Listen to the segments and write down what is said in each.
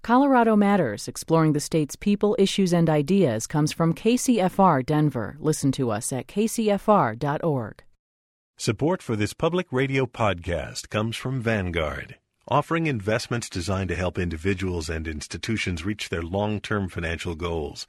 Colorado Matters, exploring the state's people, issues, and ideas, comes from KCFR Denver. Listen to us at kcfr.org. Support for this public radio podcast comes from Vanguard, offering investments designed to help individuals and institutions reach their long-term financial goals.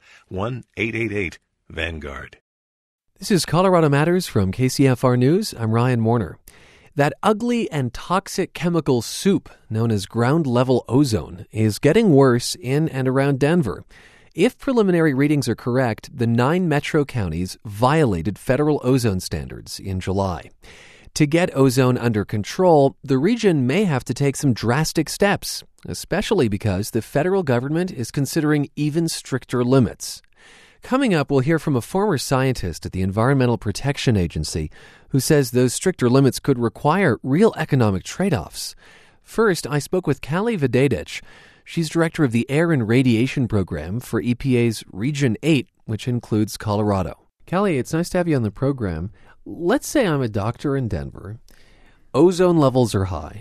1-888-VANGUARD. This is Colorado Matters from KCFR News. I'm Ryan Warner. That ugly and toxic chemical soup known as ground-level ozone is getting worse in and around Denver. If preliminary readings are correct, the 9 metro counties violated federal ozone standards in July. To get ozone under control, the region may have to take some drastic steps, especially because the federal government is considering even stricter limits. Coming up, we'll hear from a former scientist at the Environmental Protection Agency who says those stricter limits could require real economic trade-offs. First, I spoke with Callie Vidadich. She's director of the Air and Radiation Program for EPA's Region 8, which includes Colorado. Callie, it's nice to have you on the program. Let's say I'm a doctor in Denver. Ozone levels are high.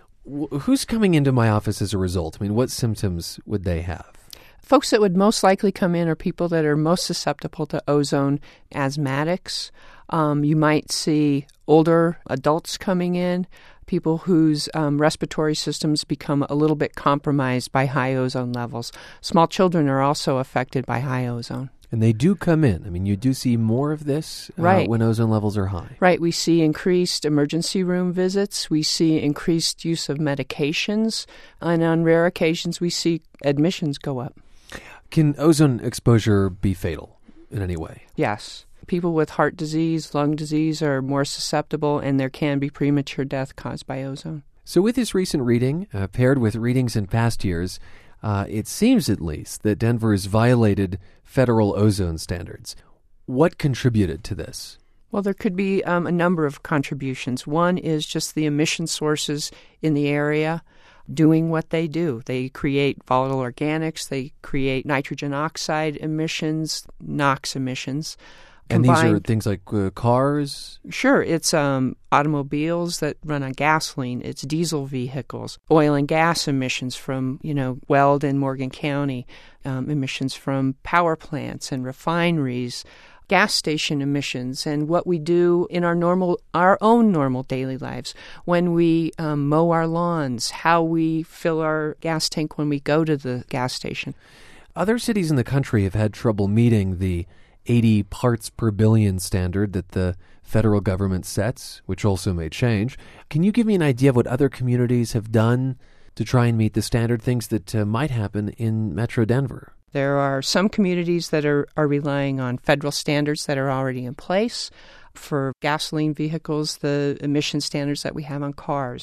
Who's coming into my office as a result? I mean, what symptoms would they have? Folks that would most likely come in are people that are most susceptible to ozone, asthmatics. You might see older adults coming in, people whose respiratory systems become a little bit compromised by high ozone levels. Small children are also affected by high ozone. And they do come in. I mean, you do see more of this when ozone levels are high. Right. We see increased emergency room visits. We see increased use of medications. And on rare occasions, we see admissions go up. Can ozone exposure be fatal in any way? Yes. People with heart disease, lung disease are more susceptible, and there can be premature death caused by ozone. So with this recent reading, paired with readings in past years, it seems at least that Denver has violated federal ozone standards. What contributed to this? Well, there could be a number of contributions. One is just the emission sources in the area doing what they do. They create volatile organics, they create nitrogen oxide emissions, NOx emissions. And these are things like cars? Sure. It's automobiles that run on gasoline. It's diesel vehicles, oil and gas emissions from, Weld and Morgan County, emissions from power plants and refineries, gas station emissions, and what we do in our own normal daily lives. When we mow our lawns, how we fill our gas tank when we go to the gas station. Other cities in the country have had trouble meeting the 80 parts per billion standard that the federal government sets, which also may change. Can you give me an idea of what other communities have done to try and meet the standard, things that might happen in Metro Denver? There are some communities that are relying on federal standards that are already in place. For gasoline vehicles, the emission standards that we have on cars,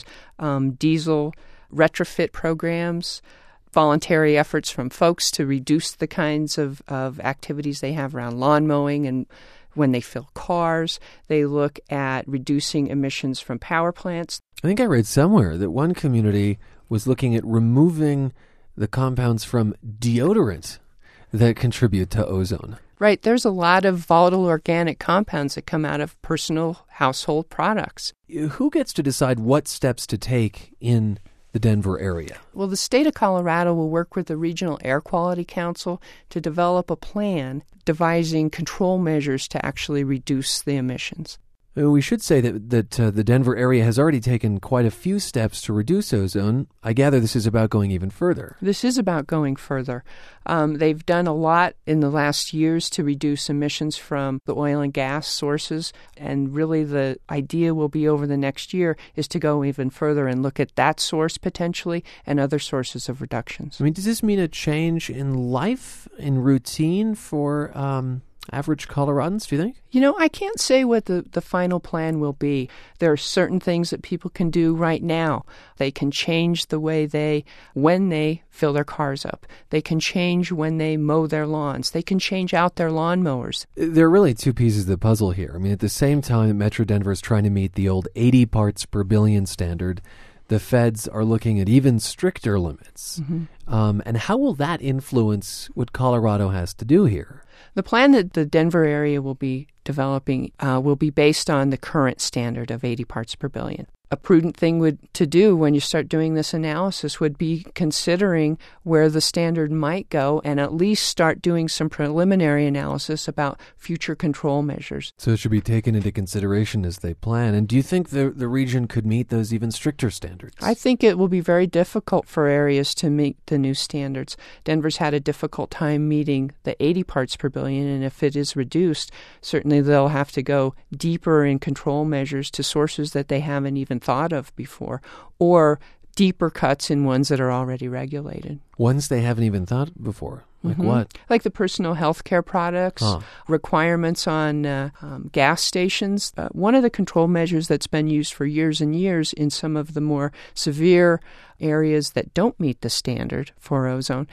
diesel retrofit programs, voluntary efforts from folks to reduce the kinds of activities they have around lawn mowing, and when they fill cars, they look at reducing emissions from power plants. I think I read somewhere that one community was looking at removing the compounds from deodorant that contribute to ozone. Right. There's a lot of volatile organic compounds that come out of personal household products. Who gets to decide what steps to take in the Denver area? Well, the state of Colorado will work with the Regional Air Quality Council to develop a plan devising control measures to actually reduce the emissions. We should say that the Denver area has already taken quite a few steps to reduce ozone. I gather this is about going even further. This is about going further. They've done a lot in the last years to reduce emissions from the oil and gas sources, and really the idea will be over the next year is to go even further and look at that source potentially and other sources of reductions. I mean, does this mean a change in life, in routine for average Coloradans, do you think? I can't say what the final plan will be. There are certain things that people can do right now. They can change the way when they fill their cars up. They can change when they mow their lawns. They can change out their lawnmowers. There are really two pieces of the puzzle here. I mean, at the same time, Metro Denver is trying to meet the old 80 parts per billion standard. The feds are looking at even stricter limits. Mm-hmm. And how will that influence what Colorado has to do here? The plan that the Denver area will be developing will be based on the current standard of 80 parts per billion. a prudent thing to do when you start doing this analysis would be considering where the standard might go and at least start doing some preliminary analysis about future control measures. So it should be taken into consideration as they plan. And do you think the region could meet those even stricter standards? I think it will be very difficult for areas to meet the new standards. Denver's had a difficult time meeting the 80 parts per billion, and if it is reduced, certainly they'll have to go deeper in control measures to sources that they haven't even thought of before, or deeper cuts in ones that are already regulated. Ones they haven't even thought before? Like what? Like the personal health care products, requirements on gas stations. One of the control measures that's been used for years and years in some of the more severe areas that don't meet the standard for ozone,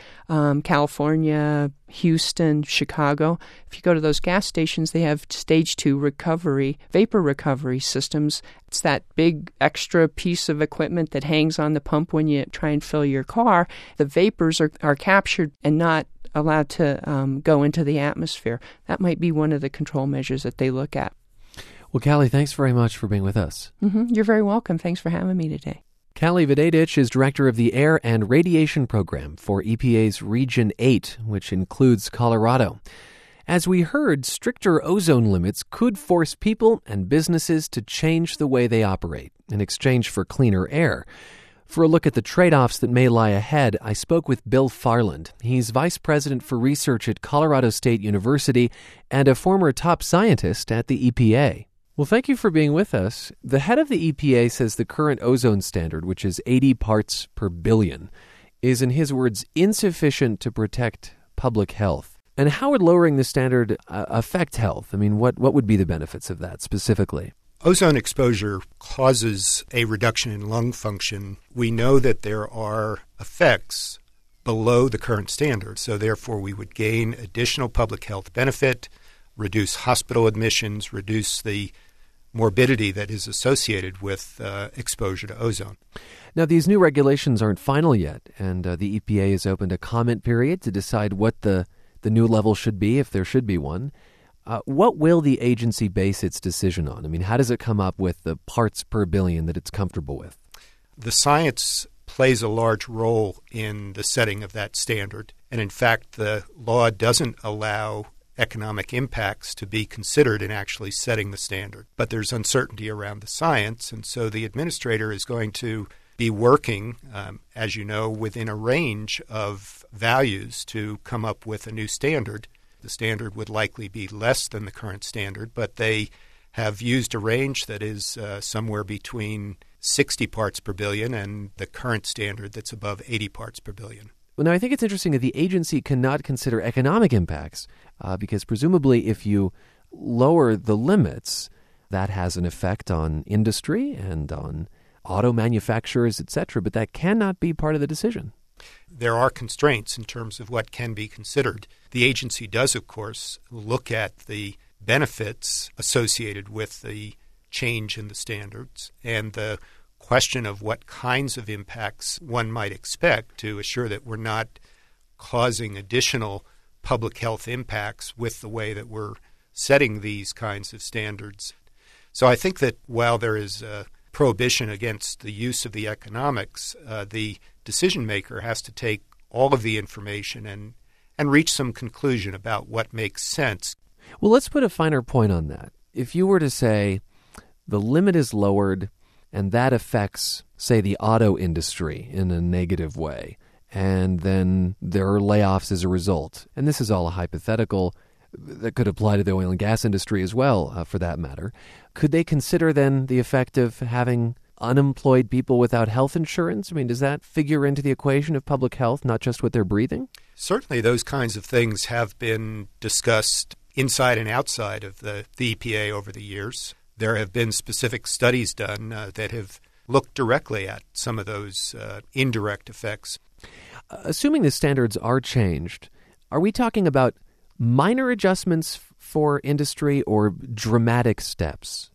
California, Houston, Chicago. If you go to those gas stations, they have stage 2 recovery, vapor recovery systems. It's that big extra piece of equipment that hangs on the pump when you try and fill your car. The vapors are captured and not allowed to go into the atmosphere. That might be one of the control measures that they look at. Well, Callie, thanks very much for being with us. You're very welcome. Thanks for having me today. Callie Vidadich is director of the Air and Radiation Program for EPA's Region 8, which includes Colorado. As we heard, stricter ozone limits could force people and businesses to change the way they operate in exchange for cleaner air. For a look at the trade-offs that may lie ahead, I spoke with Bill Farland. He's vice president for research at Colorado State University and a former top scientist at the EPA. Well, thank you for being with us. The head of the EPA says the current ozone standard, which is 80 parts per billion, is, in his words, insufficient to protect public health. And how would lowering the standard affect health? I mean, what would be the benefits of that specifically? Ozone exposure causes a reduction in lung function. We know that there are effects below the current standard, so therefore we would gain additional public health benefit, reduce hospital admissions, reduce the morbidity that is associated with exposure to ozone. Now, these new regulations aren't final yet, and the EPA has opened a comment period to decide what the new level should be, if there should be one. What will the agency base its decision on? I mean, how does it come up with the parts per billion that it's comfortable with? The science plays a large role in the setting of that standard. And in fact, the law doesn't allow economic impacts to be considered in actually setting the standard. But there's uncertainty around the science, and so the administrator is going to be working, as you know, within a range of values to come up with a new standard. The standard would likely be less than the current standard, but they have used a range that is somewhere between 60 parts per billion and the current standard that's above 80 parts per billion. Well, now, I think it's interesting that the agency cannot consider economic impacts because presumably if you lower the limits, that has an effect on industry and on auto manufacturers, etc., but that cannot be part of the decision. There are constraints in terms of what can be considered. The agency does, of course, look at the benefits associated with the change in the standards and the question of what kinds of impacts one might expect to assure that we're not causing additional public health impacts with the way that we're setting these kinds of standards. So I think that while there is a prohibition against the use of the economics, the decision maker has to take all of the information and reach some conclusion about what makes sense. Well, let's put a finer point on that. If you were to say the limit is lowered and that affects, say, the auto industry in a negative way, and then there are layoffs as a result, and this is all a hypothetical that could apply to the oil and gas industry as well, for that matter, could they consider then the effect of having unemployed people without health insurance? I mean, does that figure into the equation of public health, not just what they're breathing? Certainly those kinds of things have been discussed inside and outside of the EPA over the years. There have been specific studies done that have looked directly at some of those indirect effects. Assuming the standards are changed, are we talking about minor adjustments for industry or dramatic steps?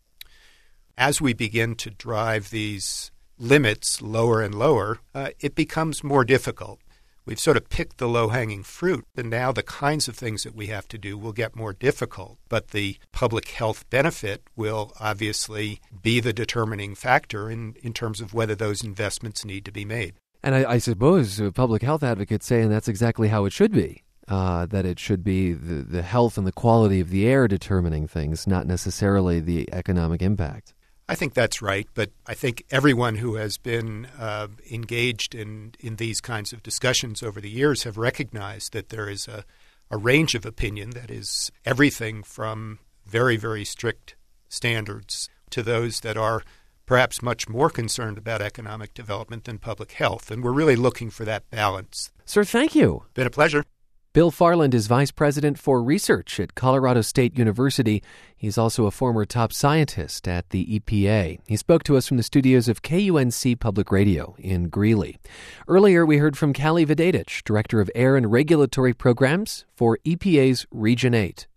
As we begin to drive these limits lower and lower, it becomes more difficult. we've sort of picked the low-hanging fruit, and now the kinds of things that we have to do will get more difficult. But the public health benefit will obviously be the determining factor in terms of whether those investments need to be made. And I suppose public health advocates saying that's exactly how it should be, that it should be the health and the quality of the air determining things, not necessarily the economic impact. I think that's right, but I think everyone who has been engaged in these kinds of discussions over the years have recognized that there is a range of opinion that is everything from very, very strict standards to those that are perhaps much more concerned about economic development than public health. And we're really looking for that balance. Sir, thank you. Been a pleasure. Bill Farland is Vice President for Research at Colorado State University. He's also a former top scientist at the EPA. He spoke to us from the studios of KUNC Public Radio in Greeley. Earlier, we heard from Callie Vidadich, Director of Air and Regulatory Programs for EPA's Region 8.